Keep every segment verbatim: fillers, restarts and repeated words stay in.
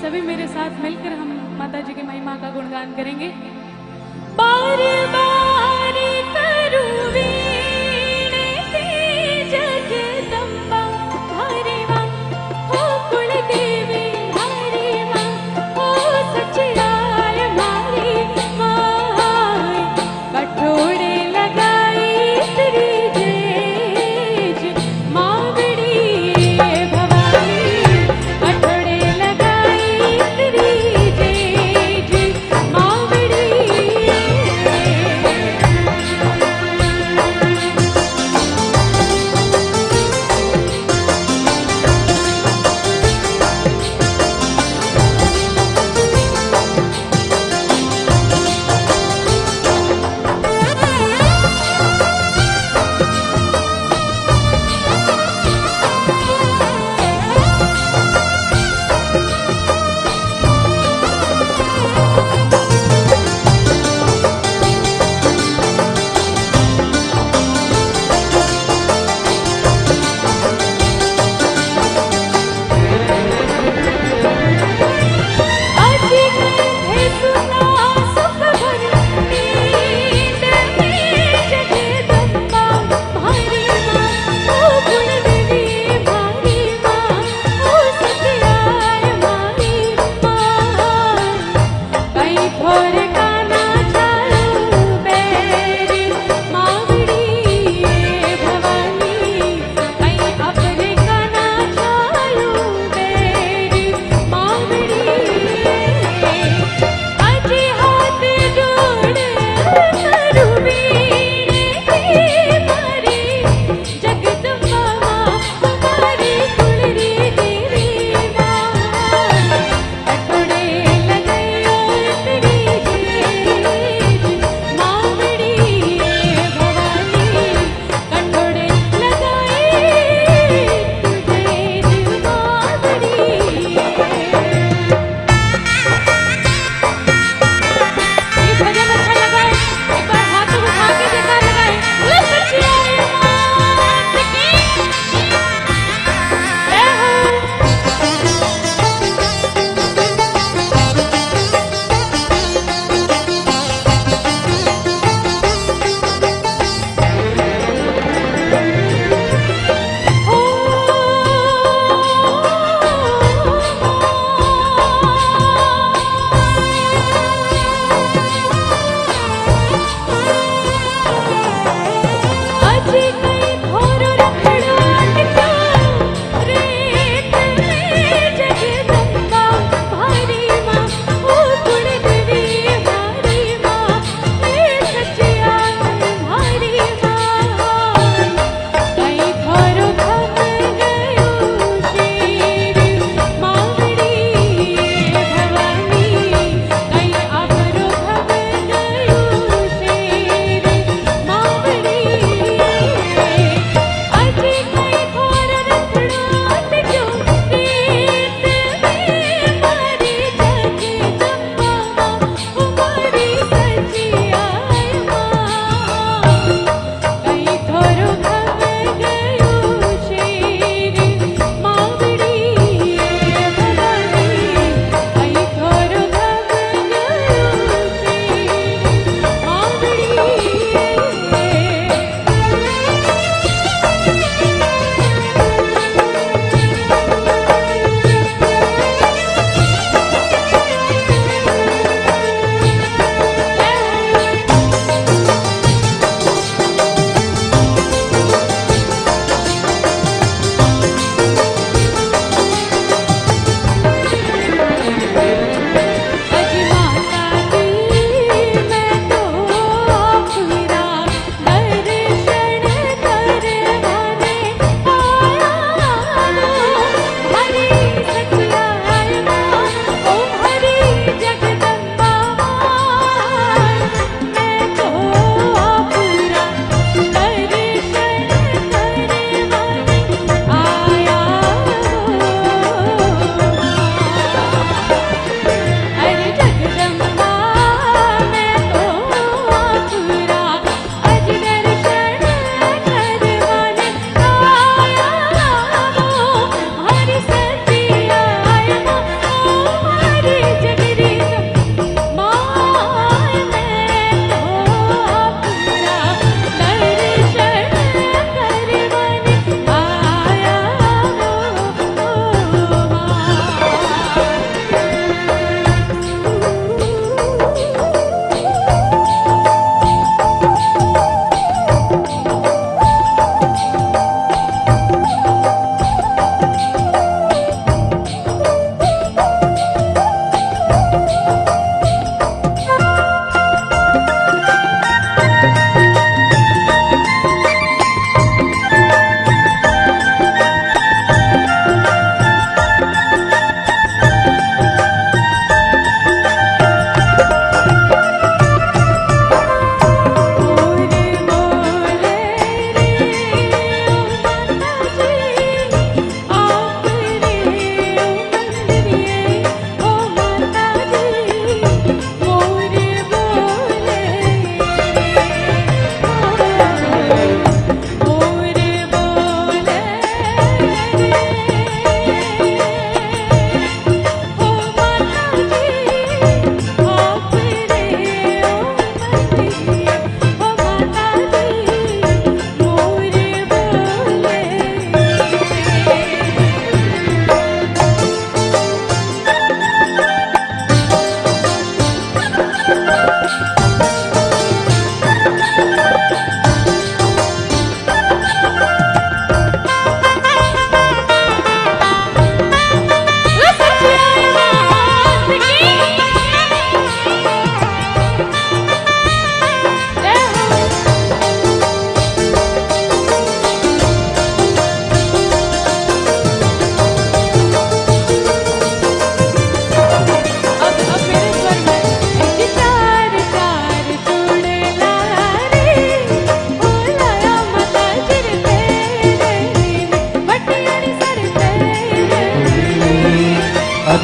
सभी मेरे साथ मिलकर हम माता जी की महिमा का गुणगान करेंगे। बार बार करूं वीणती जगदम्बा हरे मां, हो कुल देवी हरे मां, हो सचियार मारी मां, कठोरे लगाई तेरी जेज मावड़ी भवानी, कठोरे लगाई तेरी जेज मावड़ी।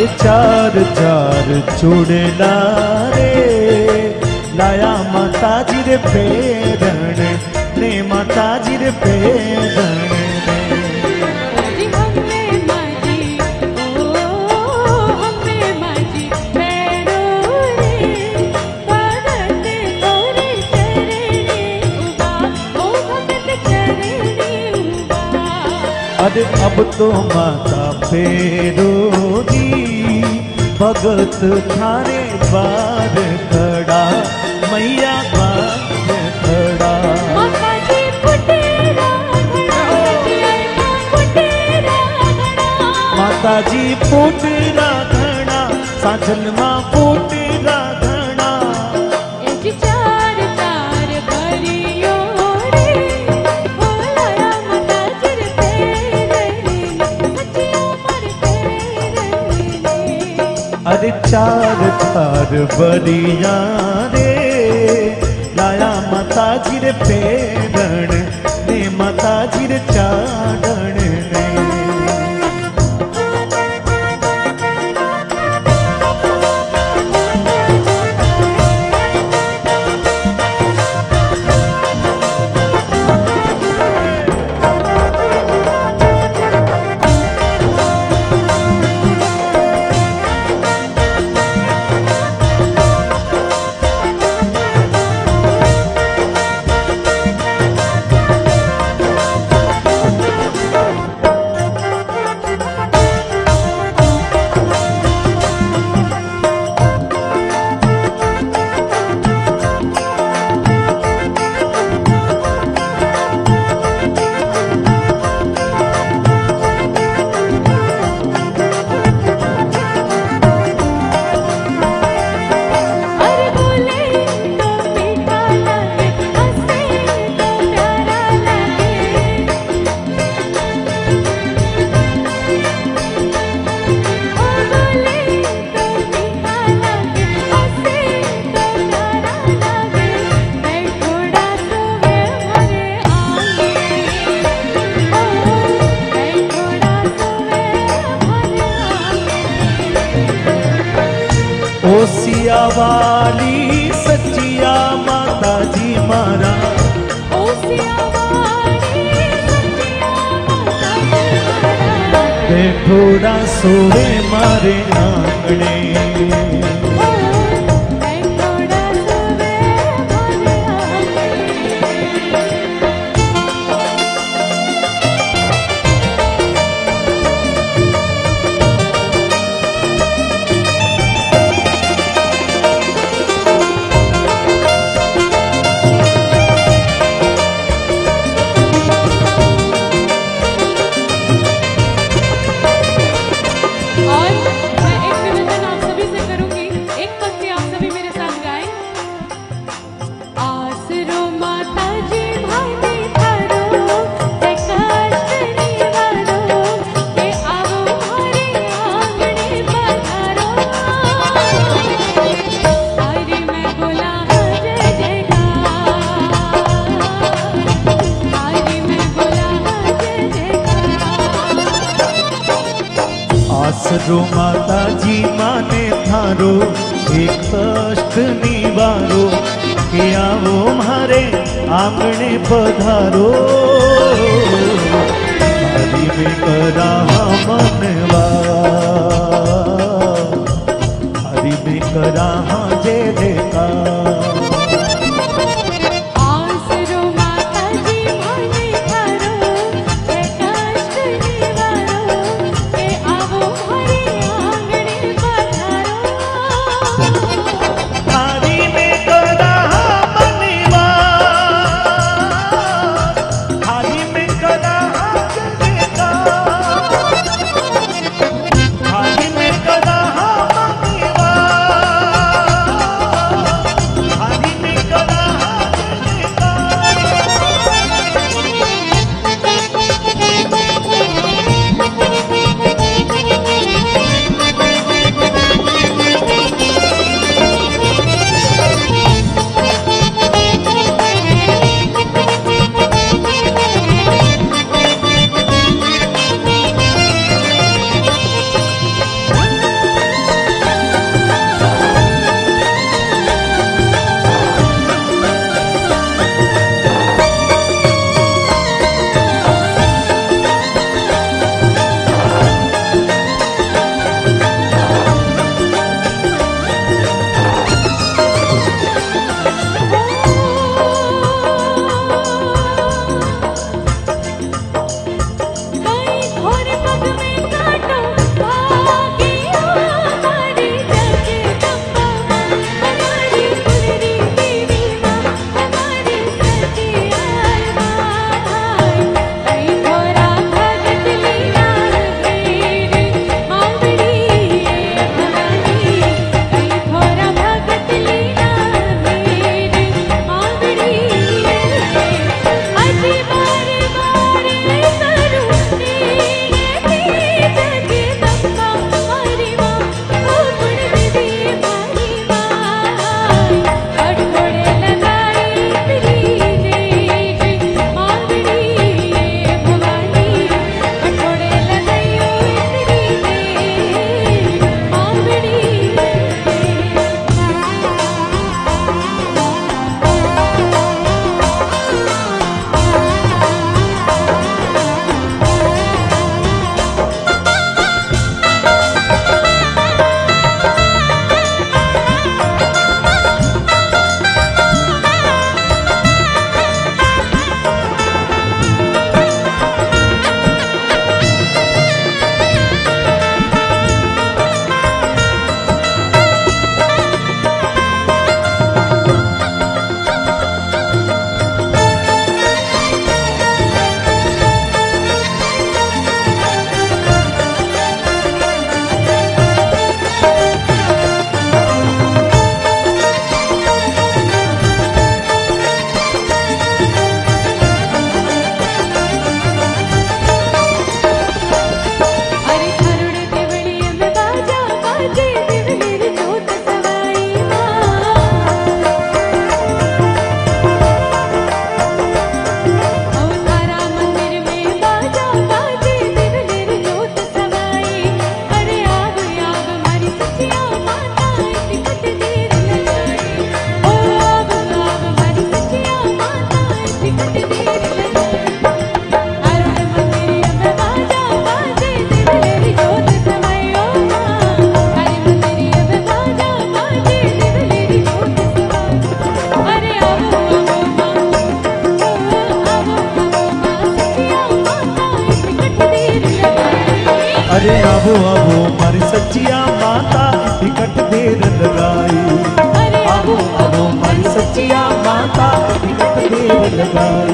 अरे चार चार चूड़ला रे लाया माता जी रे पेरण ने माता जी रे पेरण जी हमने माजी ओ हमने माजी पैरो रे भगत तोरे चरणे उबा ओ भगत चरणे उबा। अरे अब तो माता फेरो दी भगत थारे द्वार खड़ा मैया द्वार खड़ा। माता जी फुटेरा घड़ा जिया फुटेरा घड़ा माता जी फूटरा घड़ा साजन मां फूटरा घड़ा। ए जी चार चार भरियो रे भोलाया माता जी रे पेरणे सचिया मर पेरणे। अरे चार चार बरिया रे लाया माता जी रे पेरण ने माता जी रे चारण ने। अरे बोले तो मीठा लगे हंसे तो प्यारा लगे ओ बोले तो मीठा लगे हंसे तो प्यारा लगे। मैं थोड़ा सोवे हरे आंगे ओ मैं थोड़ा सोवे हरे आंगे। ओ सिया वाली सचिया माता जी मारा ओ सियावारी सचिया माता जी मारा बैठोड़ा सोवे मारे आंगणे। ओ मैं थोड़ा सोवे हरे आंगे। और मैं एक निवेदन आप सभी से करूंगी, एक पंक्ति आप सभी मेरे साथ गाएं। आसरो माता जी भाई थारो ते कष्ट निवारो के आवो हरे आंगणे पधारो। हरि मैं बोला जय जयकार हरि मैं बोला जय जयकार। आसरो माता जी माने थारो एक कष्ट निवारो के आवो मारे आंगणे पधारो। हरि में करा मनवा हरि में करा जय जयकार। आसरो माता जी भाई थारो ते कष्ट निवारो के आवो हरे आंगणे पधारो। हरि में करा मनवा हरि में करा जय जयकार। हरि में करा मनवा લાલ